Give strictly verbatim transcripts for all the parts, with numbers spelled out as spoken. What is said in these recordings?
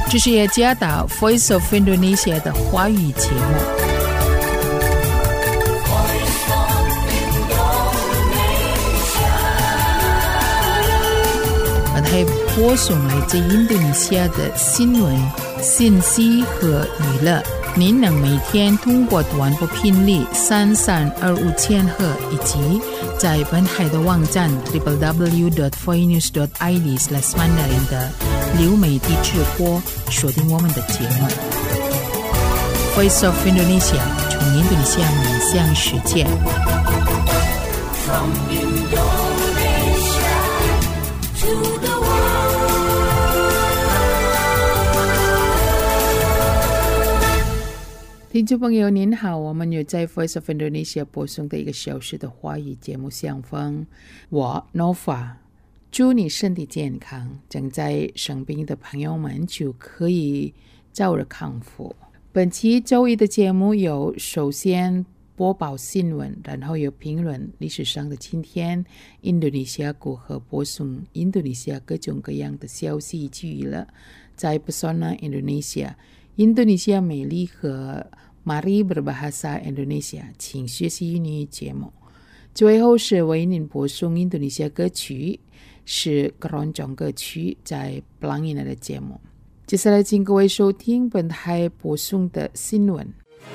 这是耶加达 Voice of Indonesia 的华语节目。本台播送来自印度尼西亚的新闻、信息和娱乐。您能每天通过短波频率三三二五千赫，以及在本台的网站 double-u double-u double-u dot voinews dot i d slash mandarin 的流媒体直播锁定我们的节目。Voice of Indonesia 从印度尼西亚面向世界。From Indonesia to the world.听众朋友您好，我们有在 Voice of Indonesia 播送的一个小时的华语节目相逢，我 Nova 祝你身体健康，正在生病的朋友们就可以早日康复。本期周一的节目有首先播报新闻，然后有评论历史上的今天印度尼西亚国和播送印度尼西亚各种各样的消息以及娱乐。在 Pesona Indonesia印度尼西亚美丽和 Mari Berbahasa Indonesia 请学习印尼节目。最后是为您播送印度尼西亚歌曲，是keroncong歌曲在 Pelangina 的节目。接下来请各位收听本台播送的新闻。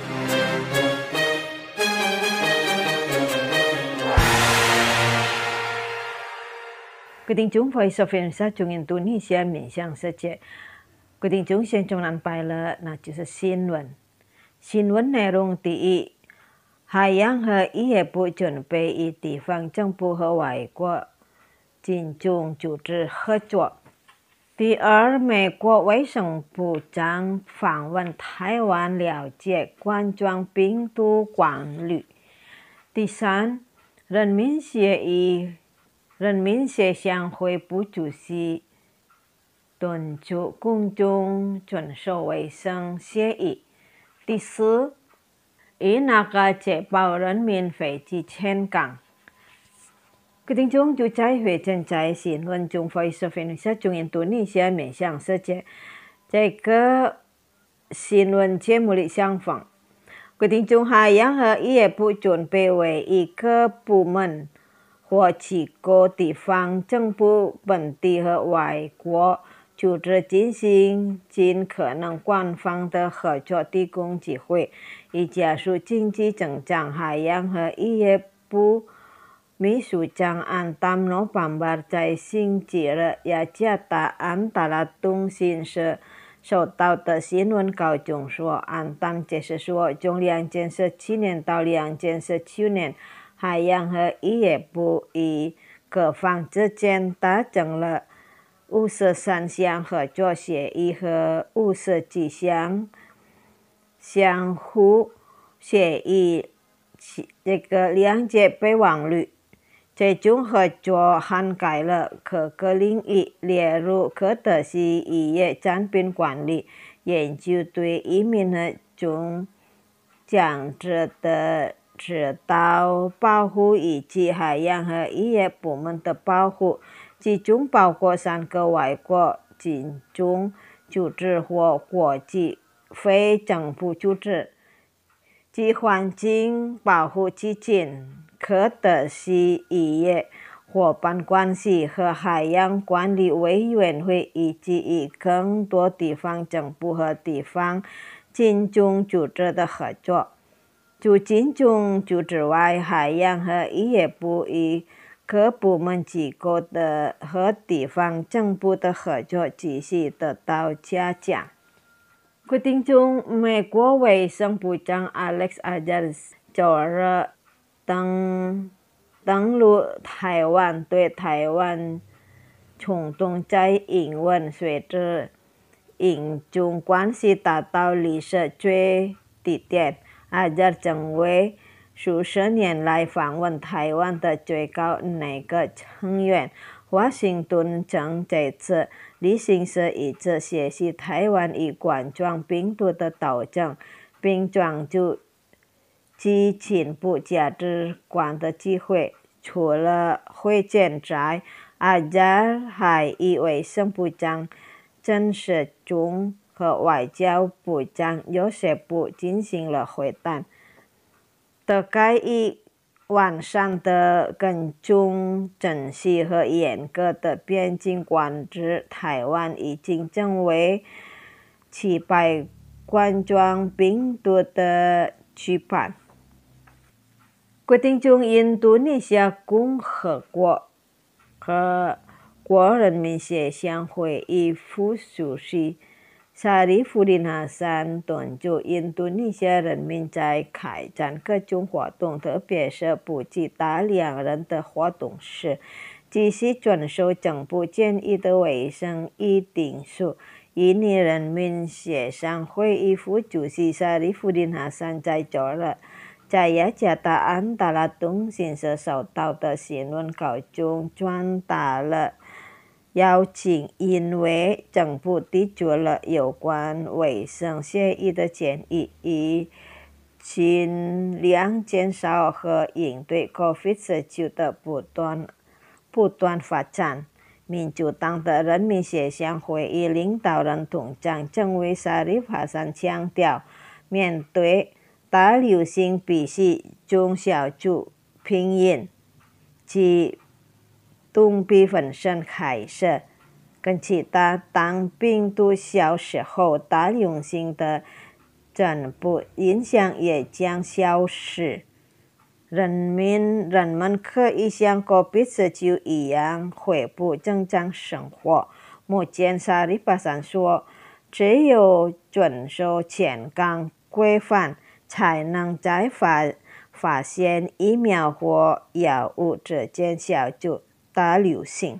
各位听众 Voice of Indonesia 从印度尼西亚面向世界。各位听众现在安排了，那就是新闻。新闻内容第一，海洋和渔业部准备与地方政府和外国金融组织合作。第二，美国卫生部长访问台湾，了解冠状病毒管理。第三，人民协议人民协商会部主席敦促公众遵守卫生协议。第四，以那个确保人民飞机健康。各位听众就在会正在新闻中 Voice of Indonesia 从印度尼西亚面向世界这个新闻节目里相逢。各位听众，海洋和渔业部准备为一个部门或几个地方政府、本地和外国组织进行尽可能广泛的合作提供机会，以加速经济增长。海洋和渔业部秘书长安tam November在星期日雅加达安达拉通讯社收到的新闻稿中说，安tam解释说，从两千十七年到两千十九年，海洋和渔业部与各方之间达成了五十三项合作协议和五十几项相互协议，这个谅解备忘录。这种合作涵盖了各个领域，例如可得西渔业产品管理、研究对移民和种降质的指导保护，以及海洋和渔业部门的保护，其中包括三个外国金融组织或国际非政府组织，即环境保护基金、可得西渔业伙伴关系和海洋管理委员会，以及与更多地方政府和地方金融组织的合作。除金融组织外，海洋和渔业部与各部门机构的和地方政府的合作继续得到加强。各位听众，美国卫生部长 Alex Azar 周日登登陆台湾，对台湾冲突在引文随着印中关系达到历史最低点。Azar 成为数十年来访问台湾的最高内阁成员。华盛顿将这次旅行是一次学习台湾与冠状病毒的斗争，并专注其进步价值观的机会。除了会见在，Azar还与卫生部长郑时中和外交部长约瑟夫进行了会谈。大概一完善的跟踪珍惜和严格的边境管制，台湾已经成为击败冠状病毒的举办。决定中，印度尼西亚共和国和国人民协商会议副主席沙利夫丁哈桑敦促印度尼西亚人民在开展各种活动，特别是不计大量人的活动时，继续遵守政府建议的卫生议定书。印尼人民协商会议副主席沙利夫丁哈桑在周日在雅加达安达拉通讯社收到的新闻稿中传达了邀请，因为政府提出了有关卫生协议的建议，以尽量减少和应对 COVID 十九 的不断不断发展。民主党的人民协商会议领导人统长郑维沙利哈桑强调，面对大流行必须从小组病因及动病本身开始，跟其他当病毒消失后，大流行的全部影响也将消失。人民人们可以像 COVID 十九 一样恢复正常生活。目前沙利哈桑说，只有遵守健康规范，才能在发发现疫苗或药物之间消除大流行。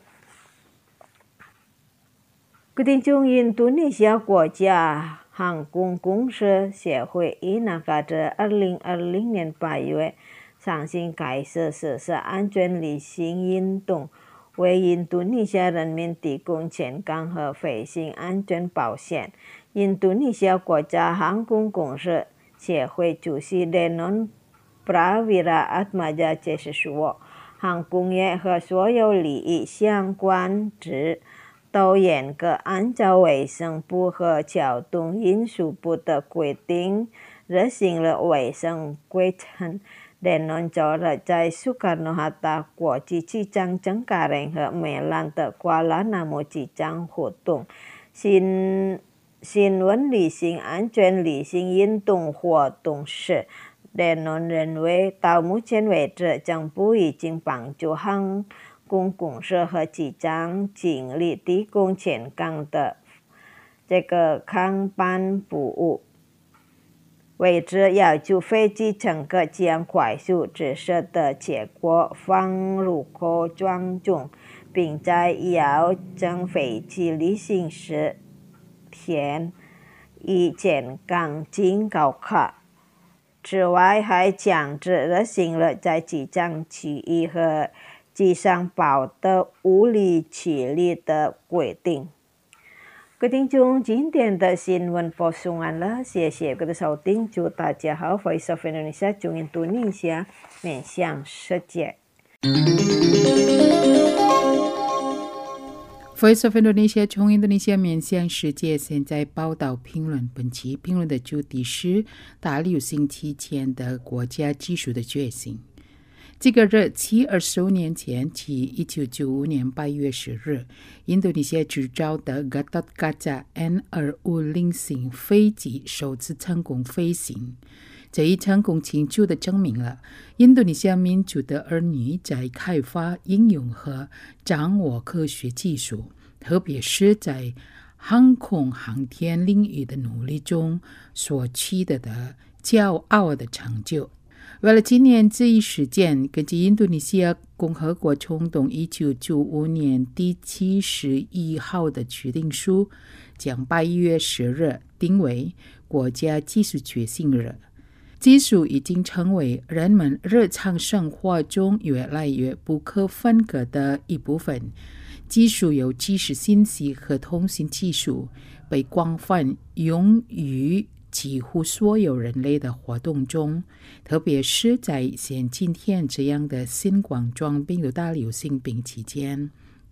决定中，印度尼西亚国家航空公司协会以那个在二零二零年八月上新开始实施安全旅行运动，为印度尼西亚人民提供健康和飞行安全保险。印度尼西亚国家航空公司协会主席Denon Prawira Atmaja解释说，航空业和所有利益相关者都严格按照卫生部和交通运输部的规定执行了卫生规程。Denon 周日在苏卡诺哈达国际机场整个人和梅兰的瓜拉纳姆机场活动新新闻旅行安全旅行运动活动时，Denon 认为到目前为止，政府已经帮助航空公司和机场经理提供健康的这个航班服务。为之要求飞机乘客将快速指示的结果放入口装中，并在要乘飞机旅行时填以健康警告卡。此外，还强制执行了在机场区域和机上包的物理距离的规定。决定中，今天的新闻播送完了，谢谢各位收听，祝大家好 ，Voice of Indonesia 中印度尼西亚面向世界。 Voice of Indonesia 从印度尼西亚面向世界，现在报道评论。本期评论的主题是大流行期间的国家技术的觉醒。这个日期二十五年前，即一九九五年八月十日，印度尼西亚制造的 Gatot Kaca N 二五零型飞机首次成功飞行。这一成功清楚地证明了印度尼西亚民族的儿女在开发、应用和掌握科学技术，特别是在航空航天领域的努力中所取得的骄傲的成就。为了纪念这一事件，根据印度尼西亚共和国冲动一九九五年第七十一号的决定书，将八月十日定为国家技术觉醒日。技术已经成为人们日常生活中越来越不可分割的一部分。技术有即时信息和通信技术，被广泛用于几乎所有人类的活动中，特别是在像今天这样的新冠状病毒大流行病期间。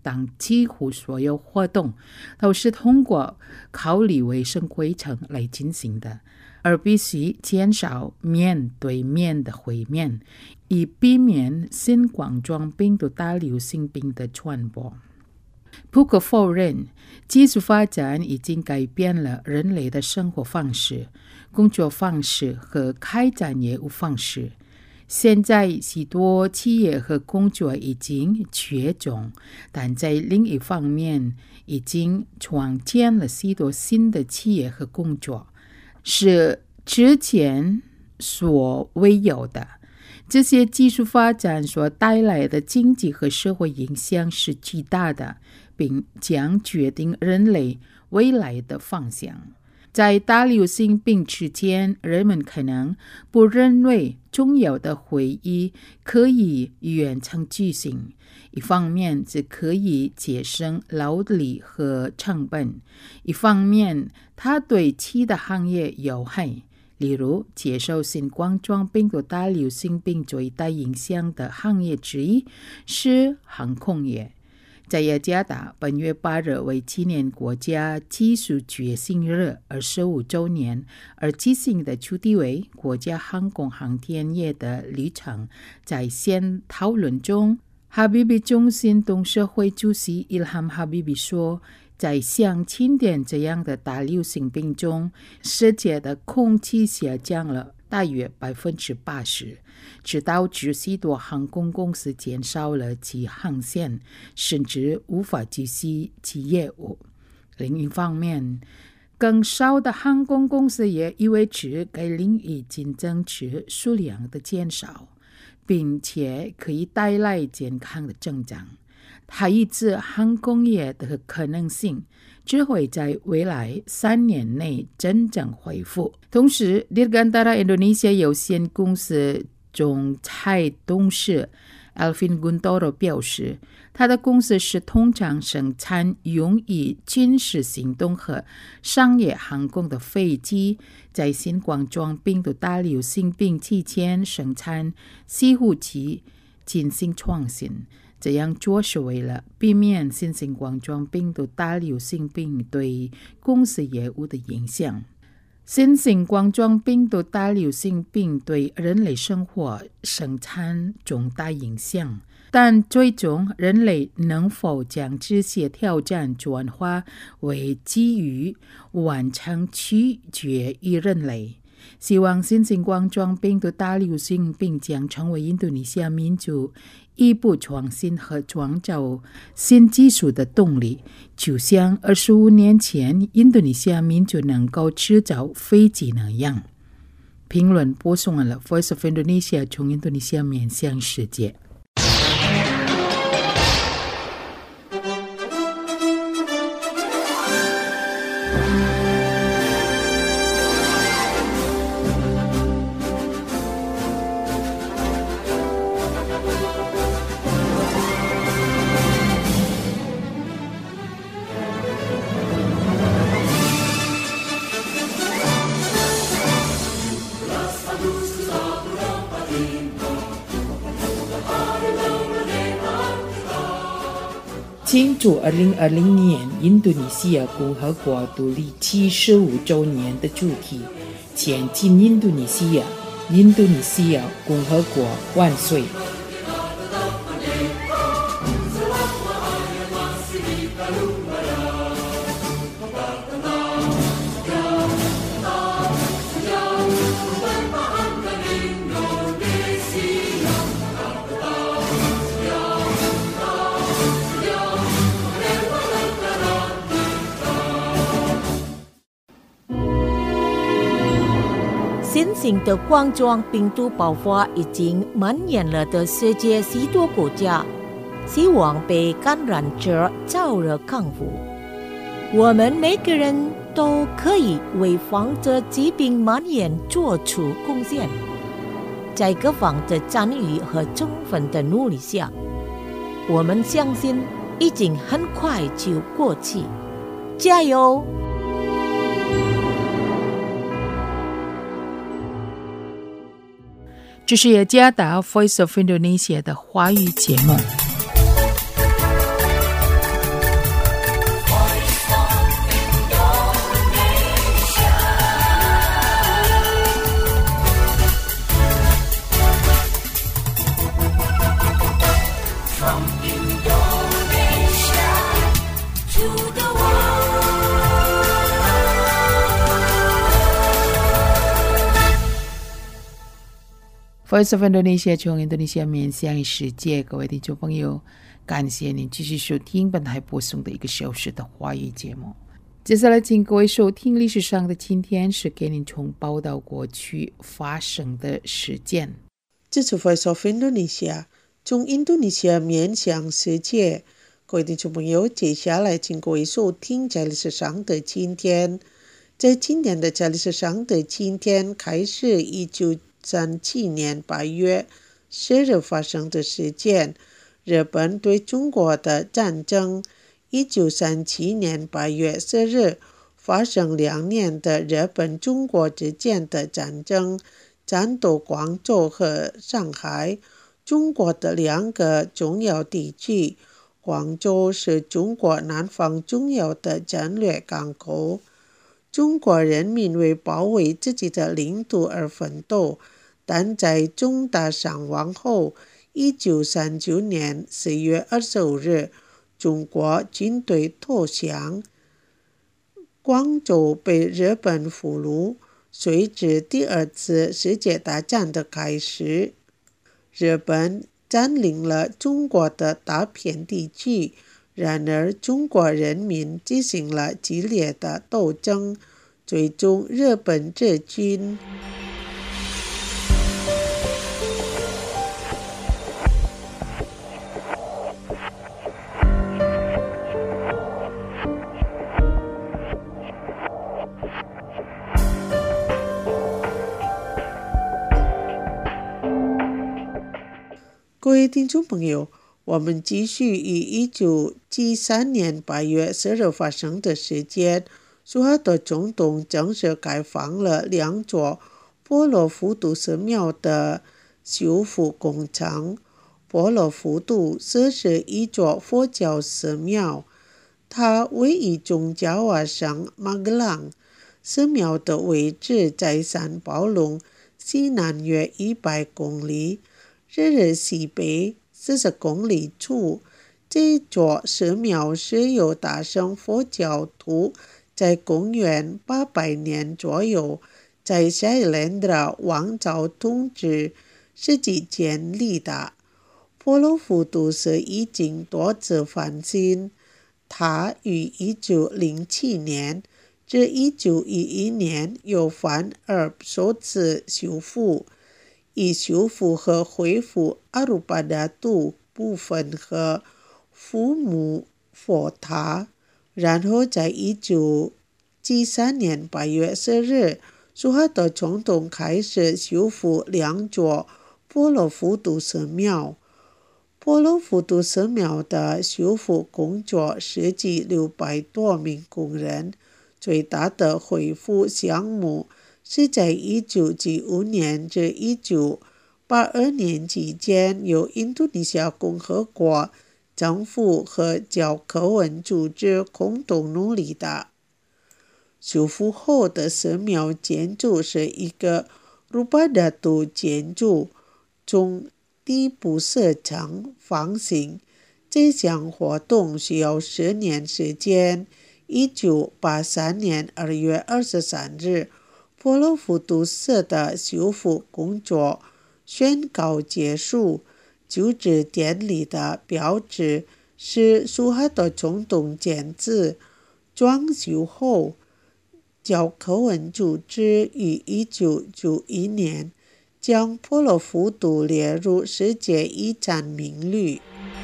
等几乎所有活动都是通过考虑卫生规程来进行的，而必须减少面对面的会面，以避免新冠状病毒大流行病的传播。不可否认，技术发展已经改变了人类的生活方式、工作方式和开展业务方式。现在许多企业和工作已经绝种，但在另一方面已经创建了许多新的企业和工作，是之前所未有的。这些技术发展所带来的经济和社会影响是巨大的，并将决定人类未来的方向。在大流行病之前，人们可能不认为重要的会议可以远程举行，一方面这可以节省劳力和成本，一方面它对其他行业有害。例如，接受新冠状病毒大流行病最大影响的行业之一是航空业。在雅加达，本月八日为纪念国家技术觉醒日二十五周年而举行的主题为国家航空航天业的旅程在线讨论中，哈比比中心董事会主席伊罕哈比比说，在像今天这样的大流行病中，世界的空气下降了大约百分之八十，直导致许多航空公司减少了其航线，甚至无法继续其业务。另一方面，更少的航空公司也意味着该领域竞争者数量的减少，并且可以带来健康的增长。它预测航空业的可能性只会在未来三年内真正恢复。同时， Dirgantara Indonesia 有限公司总裁董事 Alvin Guntoro 表示，他的公司是通常生产用于军事行动和商业航空的飞机，在新冠状病毒大流行病期间生产几乎其进行创新。这样做是为了避免新型冠状病毒大流行病对公司业务的影响。新型冠状病毒大流行病对人类生活生产重大影响，但最终人类能否将这些挑战转化为机遇，完成取决于人类。希望新型冠状病毒大流行病将成为印度尼西亚民族一步创新和创造新技术的动力，就像二十五年前印度尼西亚民族能够制造飞机那样。评论播送完了 Voice of Indonesia 从印度尼西亚面向世界。庆祝二零二零年印度尼西亚共和国独立七十五周年的主题，前进印度尼西亚，印度尼西亚共和国万岁！ 新型的冠状病毒爆发已经蔓延了的世界许多国家，希望被感染者早日康复。我们每个人都可以为防止疾病蔓延做出贡献。在各方的参与和充分的努力下，我们相信已经很快就过去。加油！ 这是雅加达 Voice of Indonesia 的华语节目。 Voice of Indonesia 从印度尼西亚面向世界，各位听众朋友，感谢您继续收听本台播送的一个小时的华语节目。接下来请各位收听历史上的今天，是给您从报道过去发生的事件。 这是 Voice of Indonesia 从印度尼西亚面向世界，各位听众朋友，接下来请各位收听在历史上的今天。在今年的在历史上的今天，开始一九三七年八月十日发生的事件，日本对中国的战争。一九三七年八月十日发生两年的日本中国之间的战争，战斗广州和上海，中国的两个重要地区。广州是中国南方重要的战略港口，中国人民为保卫自己的领土而奋斗，但在重大伤亡后，一九三九年四月二十五日中国军队投降，广州被日本俘虏，随之第二次世界大战的开始。日本占领了中国的大片地区，然而中国人民进行了激烈的斗争，最终日本撤军。各位听众朋友，我们继续以一九七三年八月十日发生的事件，苏哈多总统正式开放了两座波罗浮屠寺庙的修复工程。波罗浮屠寺是一座佛教寺庙，它位于中爪哇省马格朗。寺庙的位置在三宝龙西南约一百公里，日日西北四十公里处。这座寺庙是由大乘佛教徒在公元八百年左右在夏兰德拉王朝统治时期建立的。波罗浮屠寺已经多次翻新，它于一九零七年至一九一一年又翻而首次修复，以修复和恢复阿鲁巴达杜部分和父母佛塔。然后在一九七三年八月十日，苏哈多总统开始修复两座波罗浮屠寺庙。波罗浮屠寺庙的修复工作涉及六百多名工人，最大的恢复项目是在一九七五年至一九八二年期间由印度尼西亚共和国政府和教科文组织共同努力的。修复后的寺庙建筑是一个鲁巴达杜建筑，从底部设成方形。这项活动需要十年时间。一九八三年二月二十三日，波罗浮屠寺的修复工作宣告结束。就职典礼的标志是苏哈多总统签字。装修后，教科文组织于一九九一年将波罗浮屠列入世界遗产名录。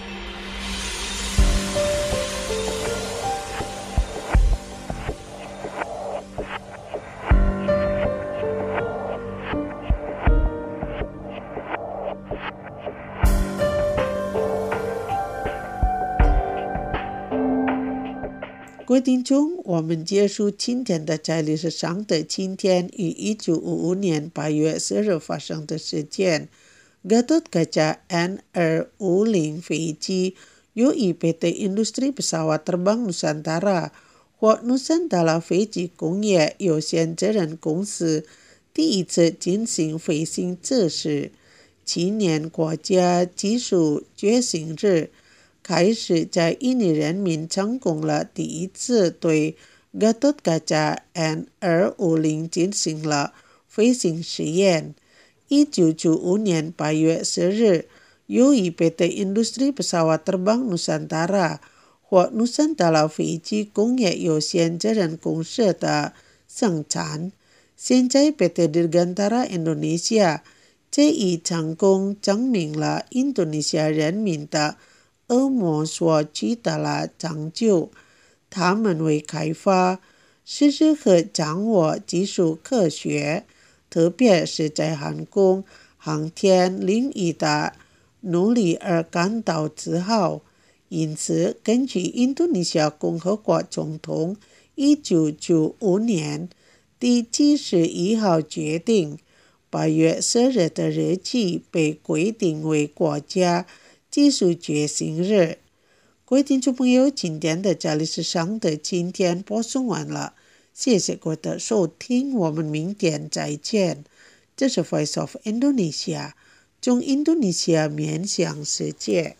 各位听众，我们结束今天的在历史上的今天于一九五五年八月十日发生的事件。Gatot Kaca N R U 零飞机由于 P T Industri Pesawat Terbang Nusantara 或 Nusantara 飞机工业有限责任公司第一次进行飞行测试。去年国家技术觉醒日开始，在印尼人民成功了第一次对 Gatot Kaca N R U 零进行了飞行实验。 一九九五年八月十日，由于 P T Industri Pesawat Terbang Nusantara 或 Nusantara 飞机工业有限责任公司的生产，现在 P T Dirgantara Indonesia 这已成功证明了印度尼西亚人民的恶魔所取得了成就。他们为开发、实施和掌握技术科学，特别是在航空、航天领域的努力而感到自豪。因此，根据印度尼西亚共和国总统一九九五年第七十一号决定，八月十日的日期被规定为国家技术觉醒日。各位听众朋友，今天的这里是上的今天播送完了，谢谢各位的收听，我们明天再见。这是 Voice of Indonesia， 从印度尼西亚面向世界。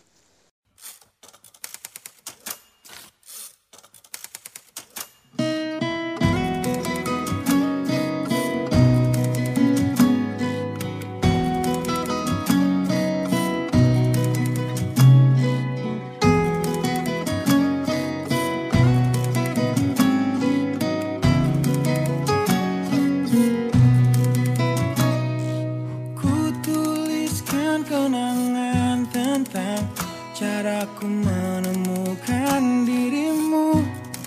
Caraku menemukan dirimu,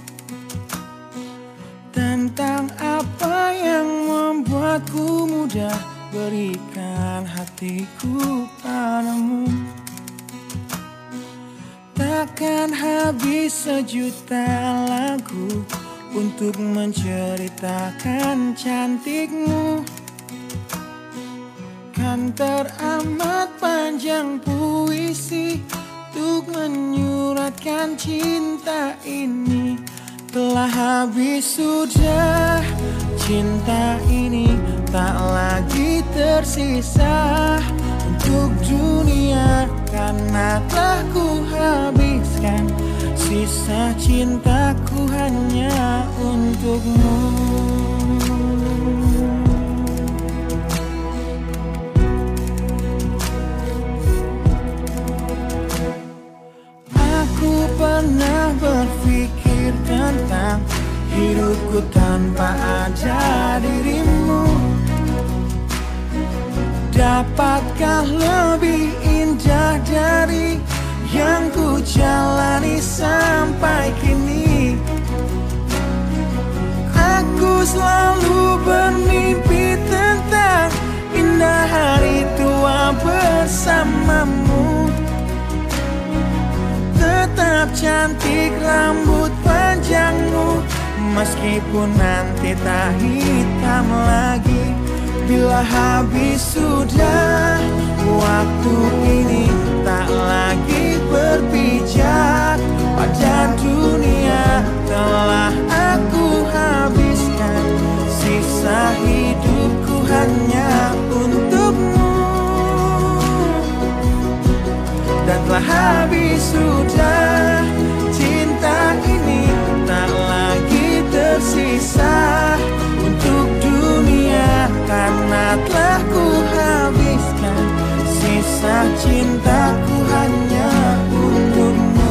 tentang apa yang membuatku mudah berikan hatiku padamu. Takkan habis sejuta lagu untuk menceritakan cantikmu. Kan teramat panjang puisi untuk menyuratkan cinta ini. Telah habis sudah cinta ini, tak lagi tersisa untuk dunia, karena telah ku habiskan sisa cintaku hanya untukmu. Pernah berpikir tentang hidupku tanpa ada dirimu. Dapatkah lebih indah dari yang ku jalani sampai kini? Aku selalu bermimpi tentang indah hari tua bersamamu. Tetap cantik rambut panjangmu, meskipun nanti tak hitam lagi. Bila habis sudah waktu ini, tak lagi berpijak pada dunia. Telah aku habiskan sisa hidupku hanya untukmu. Dan telah habis sudah cinta ini, tak lagi tersisa untuk dunia, karena telah ku habiskan sisa cintaku hanya untukmu.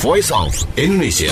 Voice of Indonesia。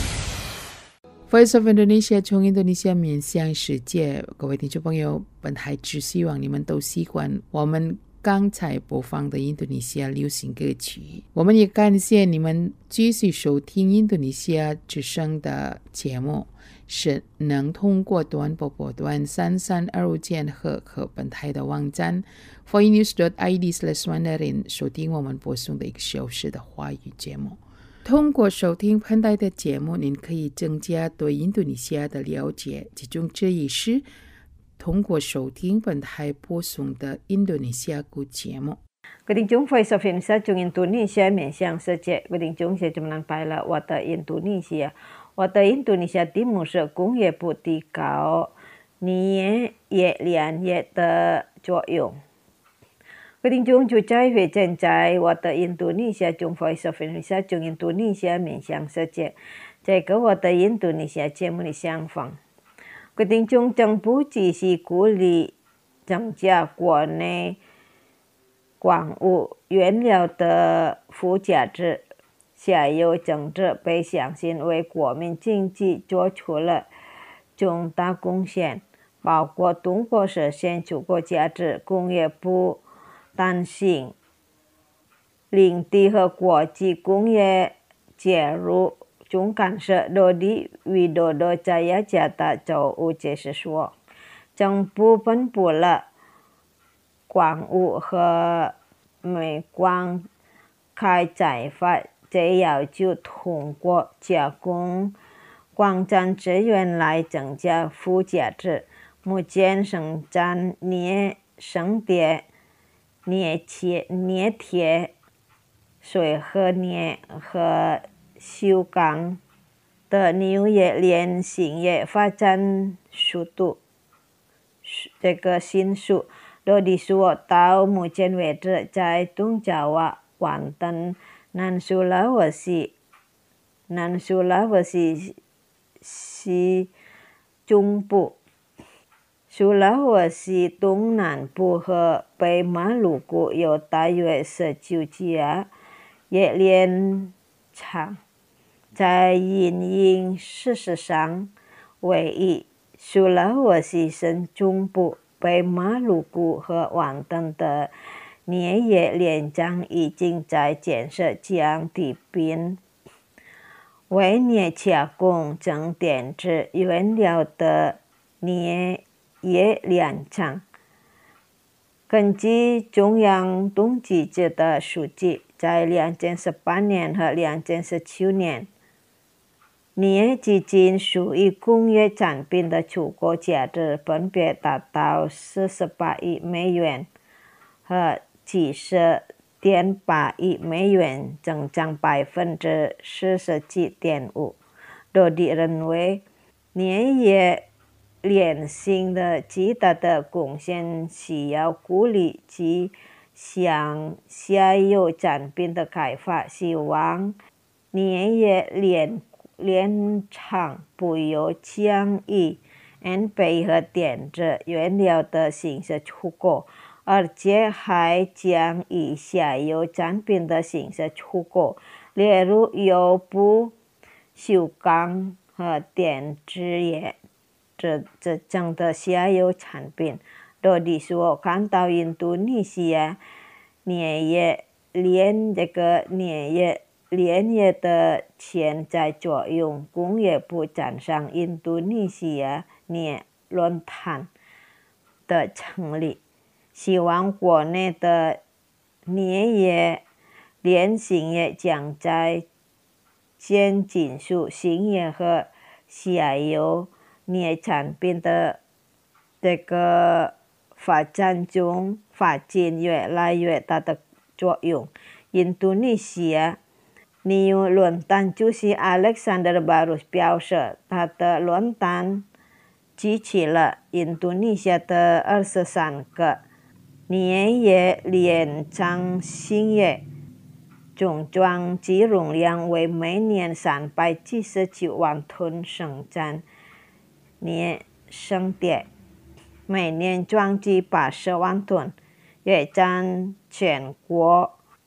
Voice of Indonesia 从印度尼西亚面向世界，各位听众朋友，本台只希望你们都喜欢我们刚才播放的印度尼西亚流行歌曲。我们也感谢你们继续收听印度尼西亚之声的节目，是能通过短波波段三三二五千赫和本台的网站 voinews dot i d slash mandarin 收听我们播送的一个小时的华语节目。通过收听本台的节目，您可以增加对印度尼西亚的了解，其中之一是通过收听本台播送的印度尼西亚歌节目。 各位听众 Voice of Indonesia 从印度尼西亚面向世界，各位听众现在们拜了我的印度尼西亚，我的印度尼西亚题目是工业部提高年业连业的作用。各位听众就在会正在我的印度尼西亚从 Voice of Indonesia 从印度尼西亚面向世界，这个我的印度尼西亚节目的相仿。各位听众，政府继续鼓励增加国内矿物原料的附加值，下游政治被相信为国民经济做出了重大贡献，包括通过实现出口价值、工业部弹性、领地和国际工业介入中干涉多地维多多在雅加达州务解释说，政府颁布了矿物和煤矿开采法，这要求通过加工矿产资源来增加附加值。目前生产镍、生铁、镍铁、镍铁、水和镍和锈钢的纽业链行业发展速度这个迅速。罗迪说，到目前为止，在东爪哇、广东、南苏拉威西、南苏拉威西西中部、苏拉威西东南部和北马鲁谷有大约十九家冶炼厂。在营运事实上，唯一苏拉威西省中部、北马鲁谷和广东的镍冶炼厂已经在建设将地并为镍加工成电池原料的镍冶炼厂。根据中央统计局的数据，在二零一八年和二零一九年，镍基金属于工业产品的出口价值分别达到四十八亿美元和七十点八亿美元，增长百分之四十七点五。罗迪认为，镍冶炼性的极大的贡献需要鼓励及向下游产品的开发，希望镍冶炼炼厂不要降低安倍和电子原料的形式出口，而且还将以下游产品的形式出口，例如油布、锈钢和电子业这这样的下游产品。罗迪说，看到印度尼西亚镍业炼这个镍业炼业的潜在作用，工业部站上印度尼西亚镍论坛的成立，希望国内的镍业炼性业将在建金属、锌业和下游镍产品的这个发展中发挥越来越大的作用。印度尼西亚尼乌论坛主席 Alexander Barus 表示，他的论坛集齐了印度尼西亚的二十三个镍业炼厂企业，总装机容量为每年三百七十九万吨，生产镍、生铁，每年装机八十万吨，约占全国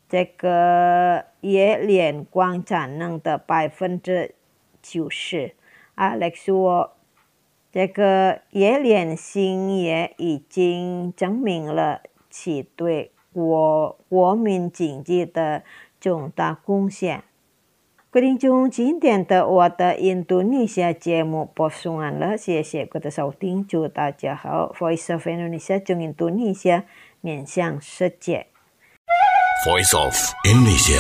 这个也连光产能的百分之九十。Alex 说，这个冶炼兴业已经证明了其对国国民经济的重大贡献。各位听众，今天的我的印度尼西亚节目播送完了，谢谢各位的收听，祝大家好。Voice of Indonesia 从印度尼西亚面向世界。 Voice of Indonesia.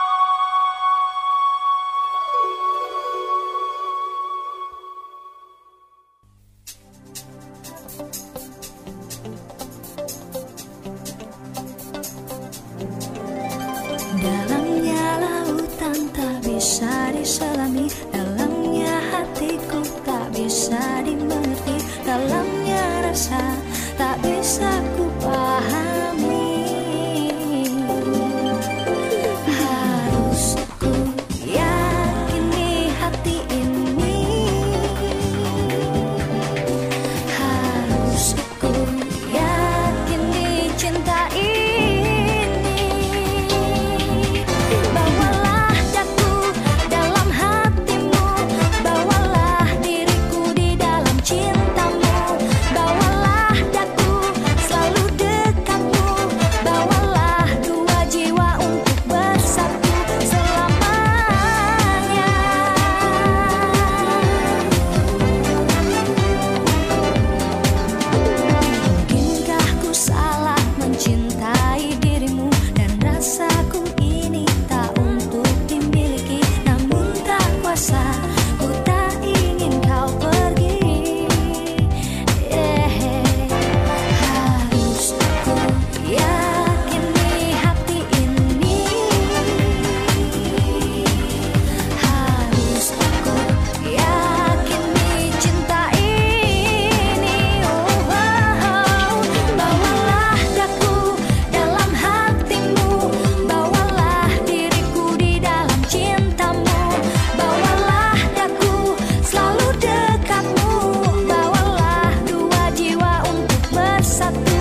Dalamnya lautan tak bisa diselami, dalamnya hatiku tak bisa dimengerti, dalamnya rasa tak bisa ku pahami. Harus ku yakini hati ini, harus ku yakini cinta ini. Bawalah daku dalam hatimu, bawalah diriku di dalam cintamu, bawalah daku selalu dekatmu, bawalah dua jiwa untuk bersatu selamanya. Mungkinkah ku salah mencintai dirimu, dan rasaku ini tak untuk dimiliki, namun tak kuasa ku tak ingin kau pergi. Eh, harus ku yakini hati ini, harus ku yakini cinta ini. Oh, oh, bawalah daku dalam hatimu, bawalah diriku di dalam cintamu, bawalah daku selalu dekatmu, bawalah dua jiwa untuk bersatu.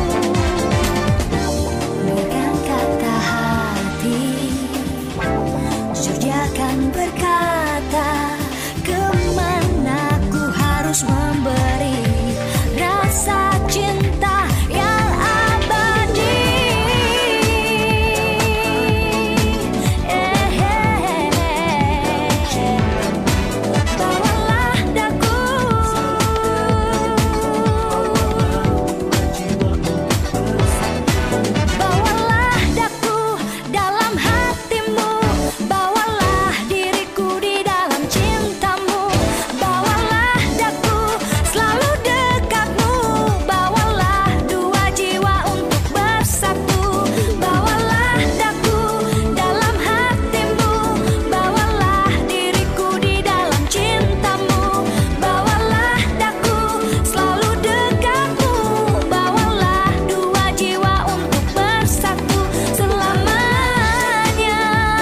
Dengan kata hati, jujur dia akan berkata, kemana ku harus memberi rasa cinta yang abadi. Eh, eh, eh. Bawalah daku, bawalah daku dalam hatimu, bawalah diriku di dalam cintamu, bawalah daku selalu dekatmu, bawalah dua jiwa untuk bersatu, bawalah daku dalam hatimu, bawalah diriku di dalam cintamu, bawalah daku selalu dekatmu, bawalah dua jiwa untuk bersatu selamanya.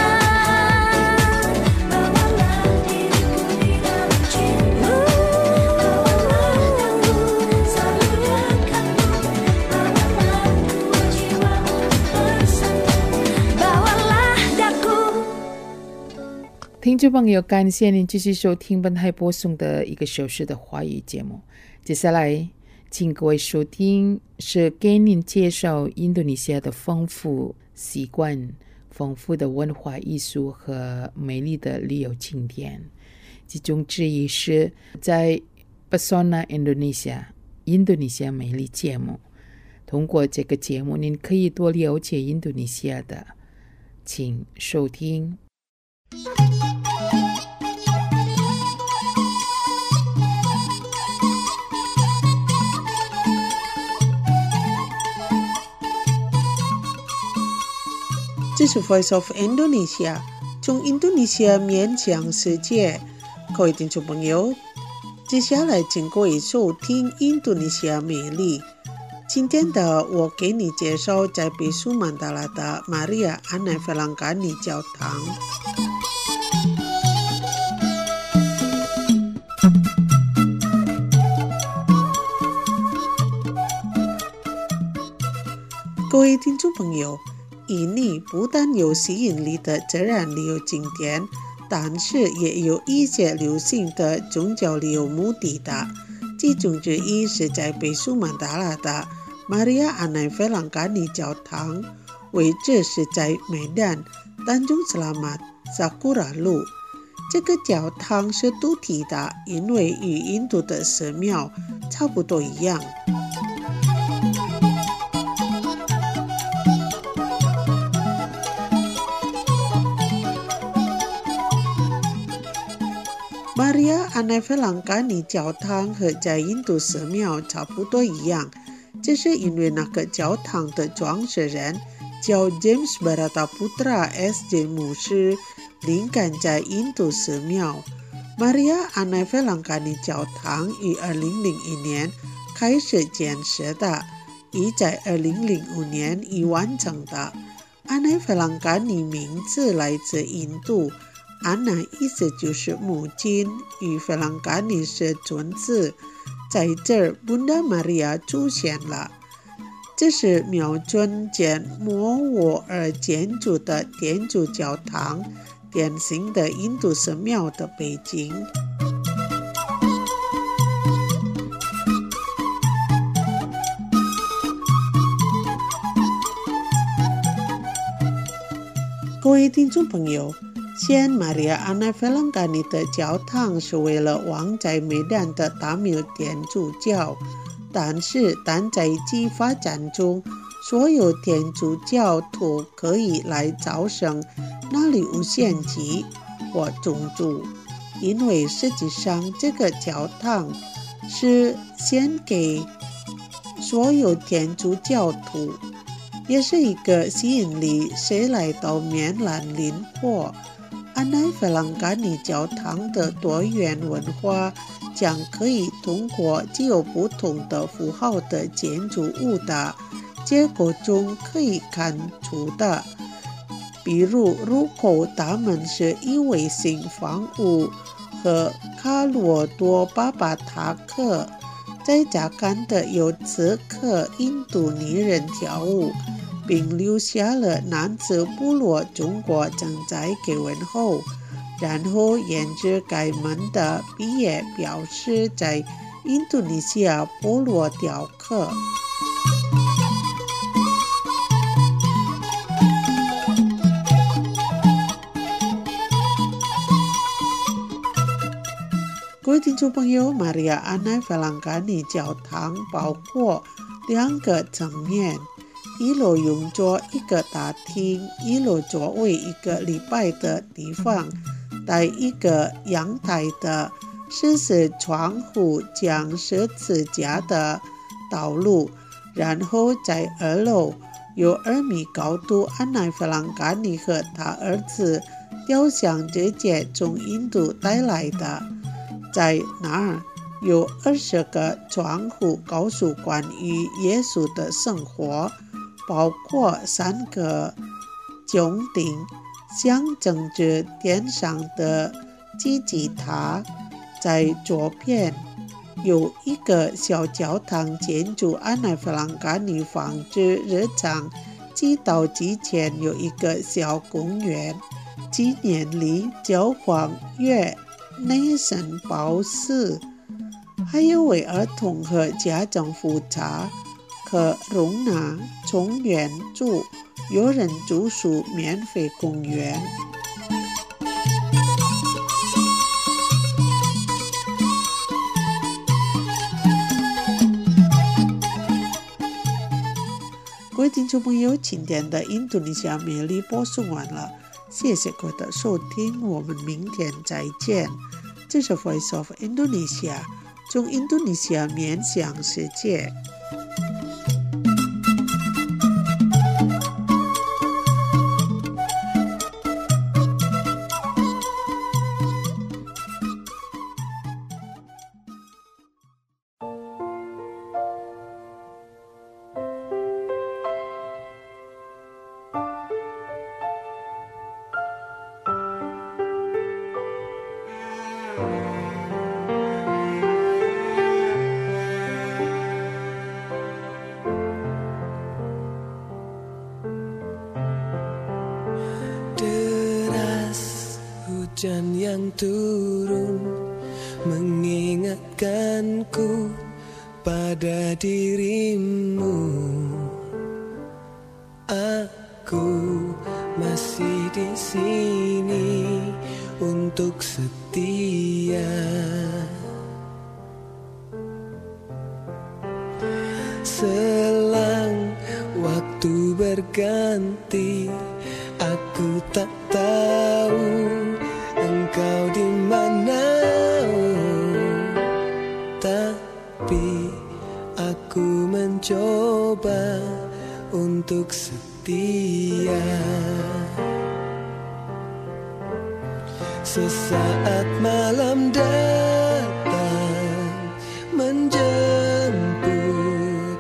Bawalah diriku di dalam cintamu, bawalah daku selalu dekatmu, bawalah dua jiwa untuk bersatu, bawalah daku. 听众朋友，感谢您继续收听本台播送的一个小时的华语节目。接下来，请各位收听是给您介绍印度尼西亚的丰富习惯、丰富的文化艺术和美丽的旅游景点。其中之一是在 Pesona Indonesia 印度尼西亚美丽节目。通过这个节目，您可以多了解印度尼西亚的，请收听。 这是 Voice of Indonesia 从印度尼西亚面向世界。各位听众朋友，接下来请各位收听印度尼西亚美丽。今天的我给你介绍在比苏曼达拉的玛利亚安奈弗朗嘎尼教堂。各位听众朋友， 以逆不但有吸引力的自然理由经典，但是也有一些流行的宗教理由目的的。其中之一是在北苏曼达拉的玛利亚安奈菲朗嘎尼教堂，位置是在美丹丹中斯拉马萨库拉路。这个教堂是独体的，因为与印度的寺庙差不多一样。玛利亚安奈菲朗嘎尼教堂和在印度寺庙差不多一样，这是因为那个教堂的创始人叫 James Bharataputra S J 牧师灵感在印度寺庙。玛利亚安奈菲朗嘎尼教堂于二零零一年开始建设的，已在二零零五年已完成的。安奈菲朗嘎尼名字来自印度，安奈意思就是母亲，与菲朗嘎尼是尊字，在这儿布达玛利亚出现了。这是瞄准建摩沃尔建筑的天主教堂，典型的印度寺庙的背景。各位听众朋友，现玛利亚安奈菲朗嘎尼的教堂是为了往在美丹的达米尔天主教，但是但在其发展中，所有天主教徒可以来招生，那里无限期或种族，因为实际上这个教堂是献给所有天主教徒，也是一个吸引力，谁来到棉兰林坡。安奈菲朗嘎尼教堂的多元文化将可以通过具有不同的符号的建筑物的结构中可以看出的。比如入口大门是一位性房屋和卡罗多巴巴塔克，在家看的有刺客印度女人跳舞，并留下了男子部落中国正在给问候，然后沿着该门的毕业表示在印度尼西亚部落雕刻。各位听众朋友，玛利亚安奈菲朗嘎尼教堂包括两个层面，一楼用作一个大厅，一楼作为一个礼拜的地方，带一个阳台的十字窗户将十字架的道路，然后在二楼有二米高度安奈菲朗嘎尼和他儿子雕像直接从印度带来的。在那儿有二十个窗户告诉关于耶稣的生活，包括三个穹顶，象征着天上的金字塔。在左边有一个小教堂建筑，安奈菲朗嘎尼放置日常祈祷之前有一个小公园，纪念里教皇约内森堡寺，还有为儿童和家长复查可容纳从原住有人住宿免费公园。各位听众朋友，今天的印度尼西亚美丽播送完了，谢谢各位的收听，我们明天再见。这是 Voice of Indonesia， 从印度尼西亚面向世界。 mengingatkanku pada dirimu. Aku masih di sini untuk setia. Selang waktu berganti, aku tak tahu engkau di mana. Tapi aku mencoba untuk setia. Sesaat malam datang menjemput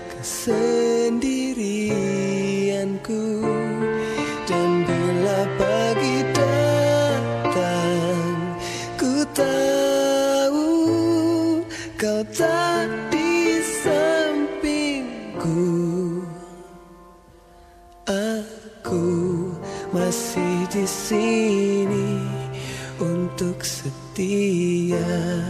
kesendirianku, dan bila pagi datang, ku tahu kau tak di sampingku. Aku masih di sini untuk setia.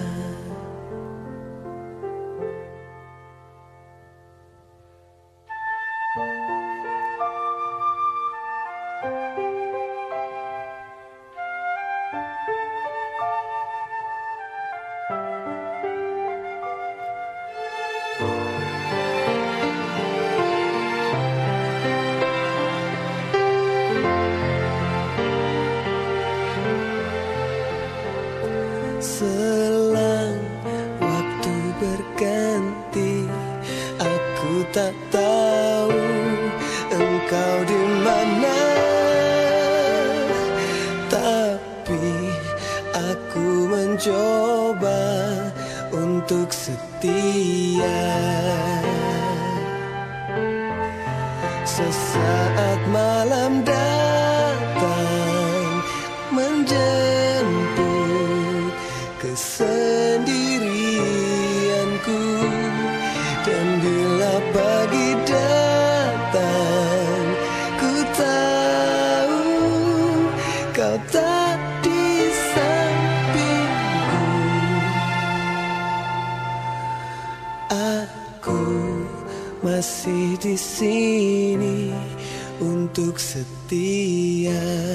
Selang waktu berganti, aku tak tahu engkau di mana. Tapi aku mencoba untuk setia. Sesaat malam datang menjemput kesendirianku, dan bila pagi datang, ku tahu kau tak di sampingku. Aku masih di sini untuk setia.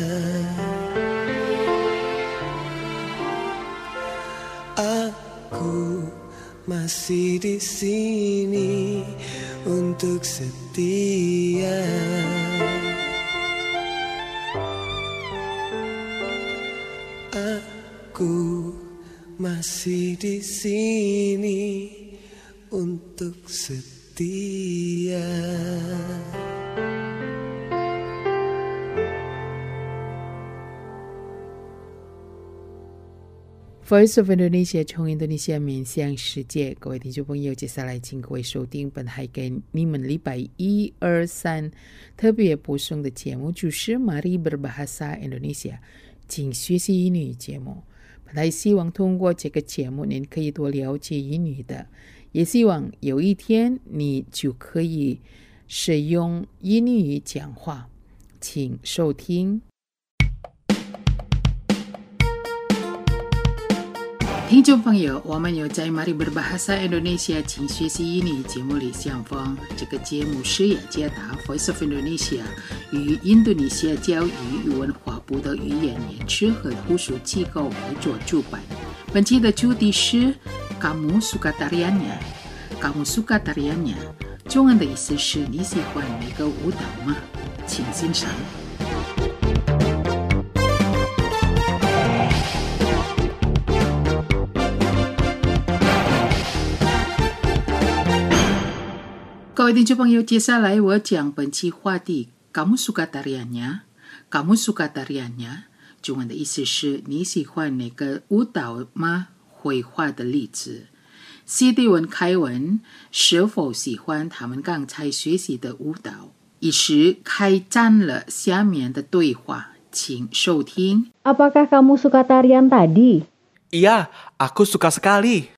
Aku masih di sini untuk setia. Aku masih di sini untuk setia. Voice of Indonesia 从印度尼西亚面向世界，各位听众朋友，接下来请各位收听本台给你们礼拜一、二、三特别播送的节目，就是 Mari Berbahasa Indonesia 请学习英语节目。本台希望通过这个节目，您可以多了解英语的，也希望有一天你就可以使用英语讲话。请收听。听众朋友，我们有在 Mari Berbahasa Indonesia 请学习英语节目里相逢。这个节目是雅加达 Voice of Indonesia 与印度尼西亚教育与文化部的语言研制和附属机构合作主办。本期的主题是 Kamu suka tariannya? Kamu suka tariannya? 中文的意思是你喜欢那个舞蹈吗？请欣赏。各位听众朋友，接下来我讲本期话题 Kamu suka tariannya? Kamu suka tariannya? 中文的意思是你喜欢那个舞蹈吗？绘画的例子。C D 文开文是否喜欢他们刚才学习的舞蹈？于是开展了下面的对话，请收听。 Apakah kamu suka tarian tadi? Iya, aku suka sekali.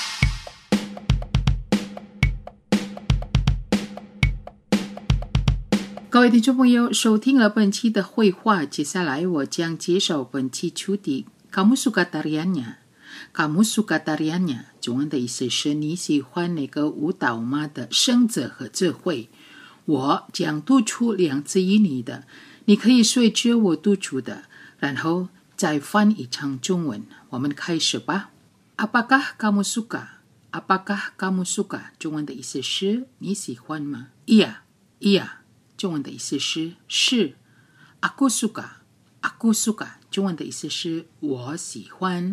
各位听众朋友，收听了本期的绘画，接下来我将介绍本期主题 Kamu suka tariannya? kamu suka tariannya，中文的意思是你喜欢那个舞蹈吗的生者和智慧。我将督促两字以你的，你可以随着我督促的，然后再翻译成中文。我们开始吧。Apakah kamu suka? Apakah kamu suka? 中文的意思是你喜欢吗？ Iya, iya. 中文的意思是是。Aku suka, aku suka. 中文的意思是我喜欢。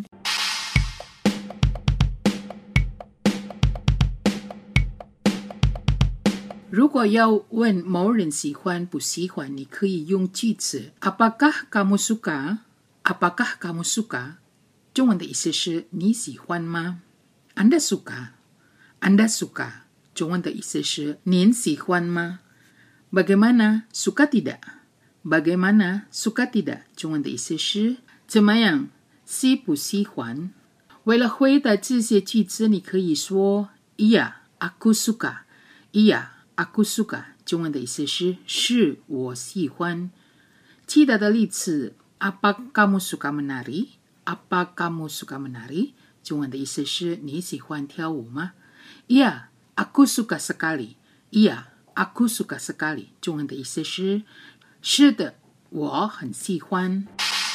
如果要问某人喜欢不喜欢，你可以用句子 Apakah kamu suka? Apakah kamu suka? 中文的意思是你喜欢吗？ Anda suka? Anda suka? 中文的意思是您喜欢吗？ Bagaimana? Suka tidak? Bagaimana? Suka tidak? 中文的意思是怎么样？喜不喜欢？为了回答这些句子，你可以说 Iya, aku suka. Iya.Aku suka 中文的意思是是我喜欢。其他的例子 Apa kamu suka menari? Apa kamu suka menari? 中文的意思是你喜欢跳舞吗？ Iya, aku suka sekali. Iya, aku suka sekali. 中文的意思是是的，我很喜欢。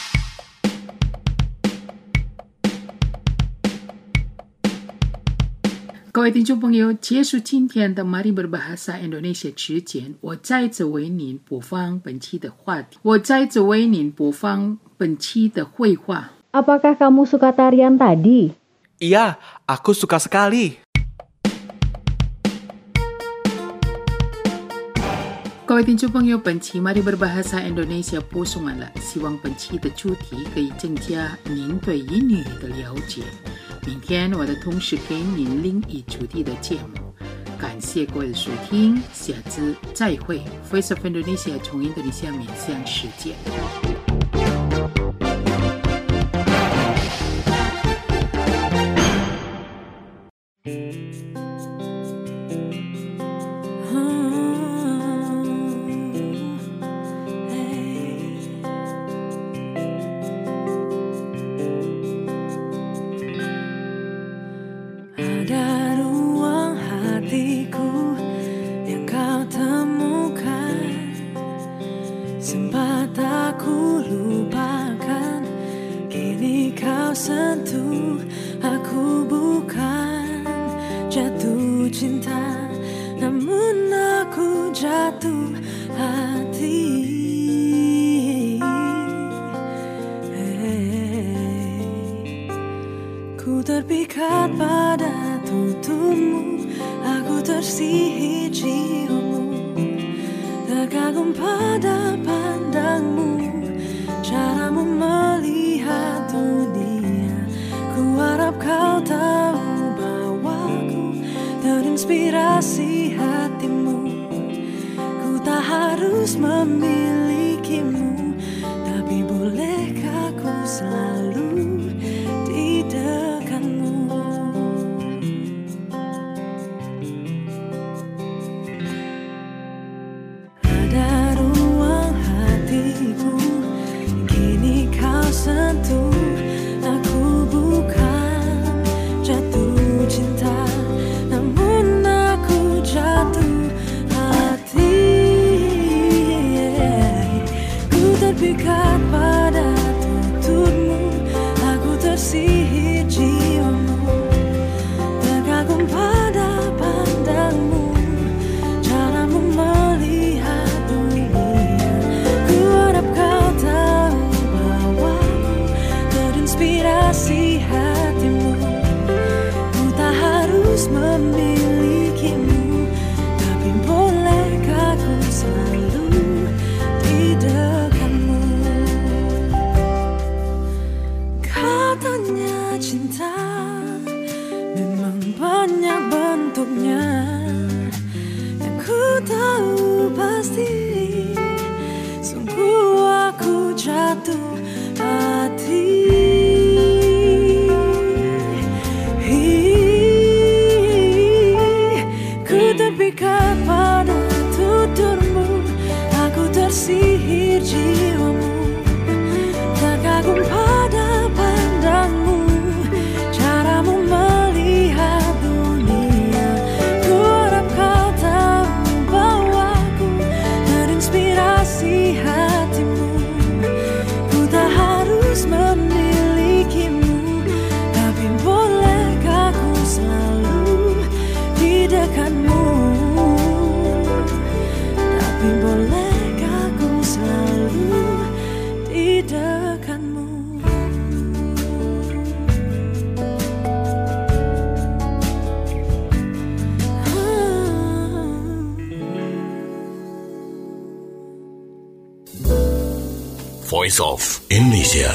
各位听众朋友，结束今天的 Mari Berbahasa Indonesia 之前，我再次为您播放本期的话题。我再次为您播放本期的绘画。 Apakah kamu suka tarian tadi? Iya, aku suka sekali. 各位听众朋友，本期 Mari Berbahasa Indonesia 播送完了，希望本期的主题可以增加您对英语的了解。明天我的同事给您另一主题的节目，感谢各位的收听，下次再会。Voice of Indonesia 从印度尼西亚面向世界。 Jatuh cinta, namun aku jatuh hati. Hey, ku terpikat pada tuturmu, aku tersihir jiwamu, terkagum pada pandangmu, caramu melihat dunia. Ku harap kau tahu terinspirasi hatimu. Ku tak harus memilikimu, tapi bolehkah ku selalu di dekatmu. Ada ruang hatiku, kini kau sentuh. Aku bukan jatuh cinta, jatuh hati. Ku terpikat pada tuturmu, aku tersihir jiwamu, terkagum pada pandangmu, caramu melihat dunia. Ku harap kau tahu bahwa terinspirasi hatimu. Ku tak harus memilikimu, selalu di dekatmu. Katanya cinta memang banyak bentuknya, yang ku tahu pasti sungguh aku jatuh hati. Ku terpikat pada tuturmu, aku tersihir jiwamu, terkagum pada pandangmu, Voice of Indonesia.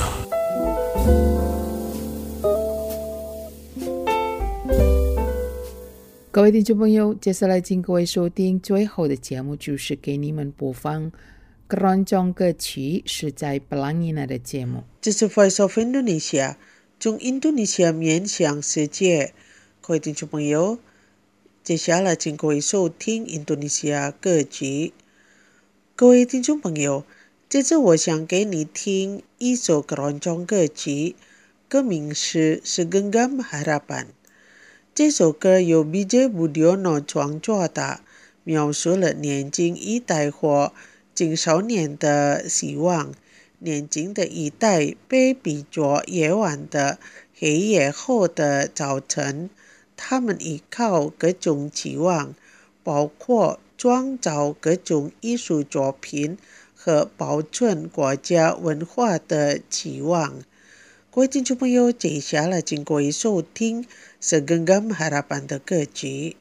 《各位听众朋友，接下来请各位收听最后的节目，就是给你们播放keroncong歌曲，是在 Pelangina 的节目。 这是 Voice of Indonesia， 从印度尼西亚面向世界。各位听众朋友，接下来请各位收听印度尼西亚歌曲。各位听众朋友，这次我想给你听一首 keroncong 歌曲，歌名是 Segenggam Harapan。这首歌由 B J Budiono 创作的，描述了年轻一代或青少年的希望。年轻的一代被比作夜晚的黑夜后的早晨，他们依靠各种期望，包括创造各种艺术作品和保存国家文化的期望。各位听众朋友，接下来请各位收听 Segenggam Harapan 的歌曲。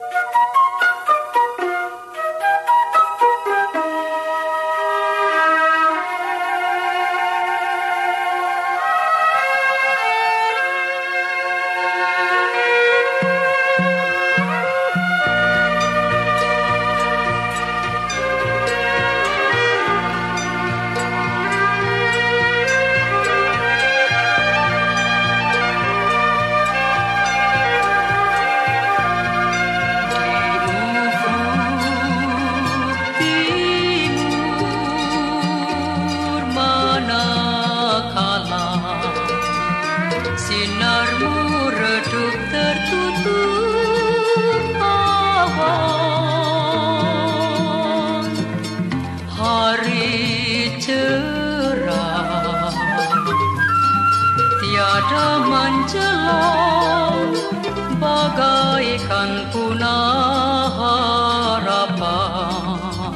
menjelang bagaikan punah harapan.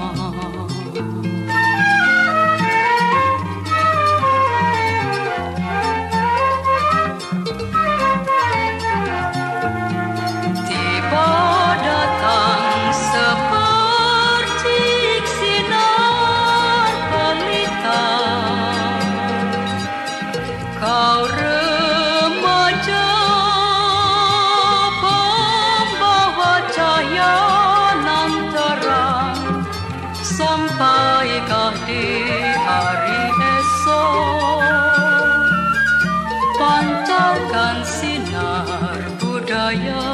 Tiba datang seperti sinar pelita, kau remaja pembawa cahaya nan terang, sampaikah di hari esok pancarkan sinar budaya,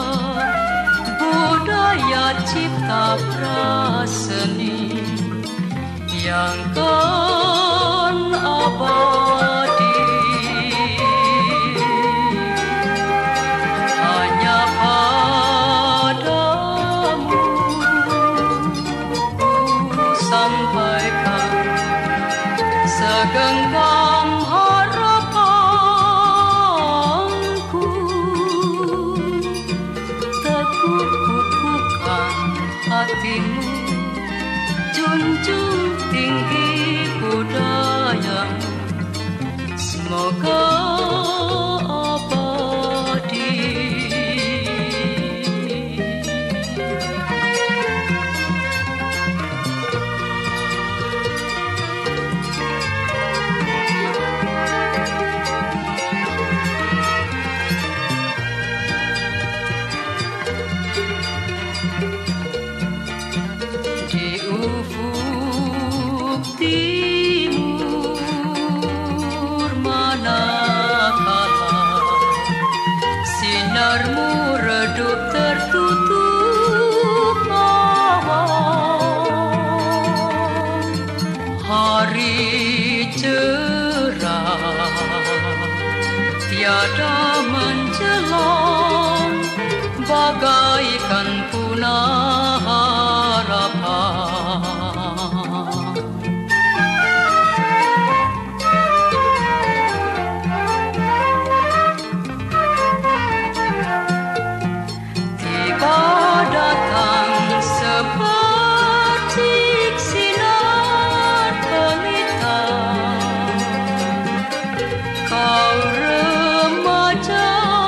budaya cipta praseni yang kan abadi. Hanya padamu ku sampaikan segenggam harapanku, teguhkan hatimu, junjung tinggi budayamu, semoga abadi. Di ufuk timur manakala sinarmu redup tertutup awan, hari cerah tiada menjelang bagaikan punah harapan. Tiba datang seperti sinar pelita, kau remaja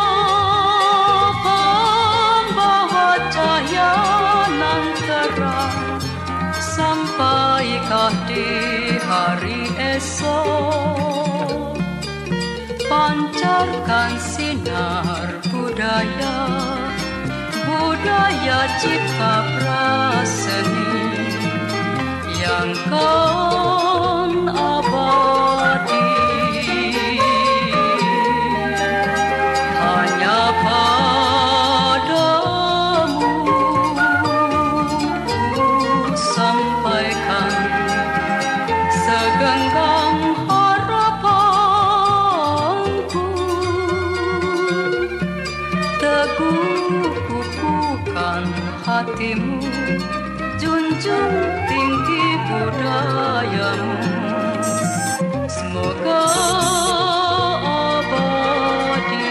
pembawa cahaya nan terang, sampaikah di hari esok esok pancarkan sinar budaya budaya cipta praseni yang kan abadi hanya padamu sampaikan segenggam harapanku teguh kukuhkan hatimu junjung tinggi budayamu semoga abadi.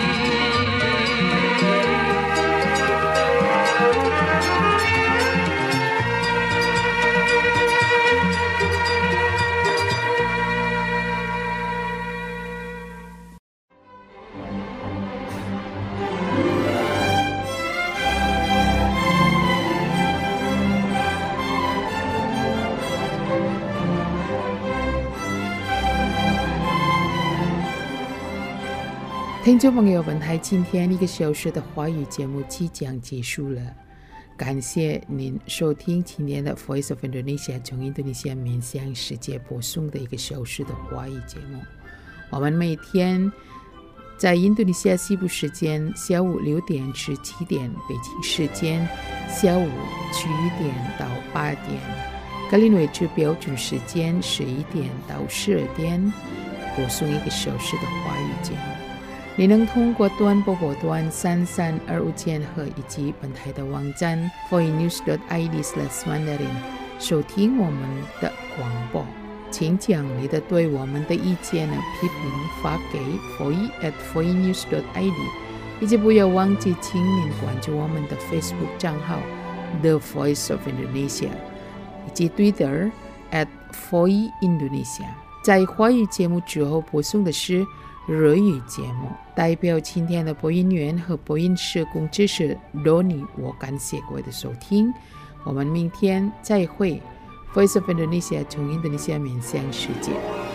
听众朋友们，台今天一个小时的华语节目即将结束了，感谢您收听今天的 Voice of Indonesia 从印度尼西亚面向世界播送的一个小时的华语节目。我们每天在印度尼西亚西部时间下午六点至七点，北京时间下午七点到八点，格林威治标准时间十一点到十二点，播送一个小时的华语节目。你能通过短波波段三三二五千赫以及本台的网站 voinews dot i d slash mandarin 收听我们的广播。请将你的对我们的意见呢批评发给 voice at voinews dot i d 以及不要忘记请您关注我们的 Facebook 账号 The Voice of Indonesia 以及 Twitter at voice indonesia。在华语节目之后播送的是日语节目，代表今天的播音员和播音社工知识 Donny， 我感谢各位的收听，我们明天再会。Voice of Indonesia 从印度尼西亚面向世界。